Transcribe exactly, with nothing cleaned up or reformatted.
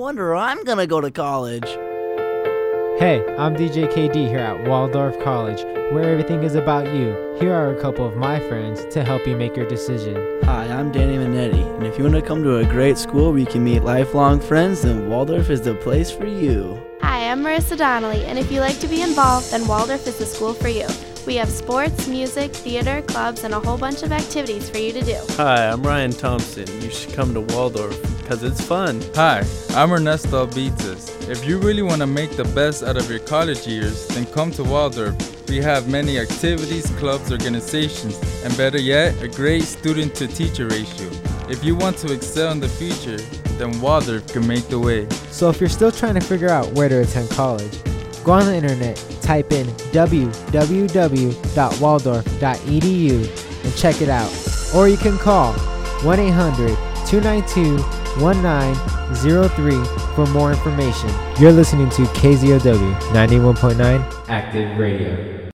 wonder where I'm gonna go to college. Hey, I'm D J K D here at Waldorf College, where everything is about you. Here are a couple of my friends to help you make your decision. Hi, I'm Danny Minetti, and if you want to come to a great school where you can meet lifelong friends, then Waldorf is the place for you. Hi, I'm Marissa Donnelly, and if you like to be involved, then Waldorf is the school for you. We have sports, music, theater, clubs, and a whole bunch of activities for you to do. Hi, I'm Ryan Thompson. You should come to Waldorf because it's fun. Hi, I'm Ernesto Albitas. If you really want to make the best out of your college years, then come to Waldorf. We have many activities, clubs, organizations, and better yet, a great student-to-teacher ratio. If you want to excel in the future, then Waldorf can make the way. So if you're still trying to figure out where to attend college, go on the internet, type in w w w dot waldorf dot e d u and check it out. Or you can call one eight hundred two nine two one nine zero three for more information. You're listening to K Z O W ninety-one point nine Active Radio.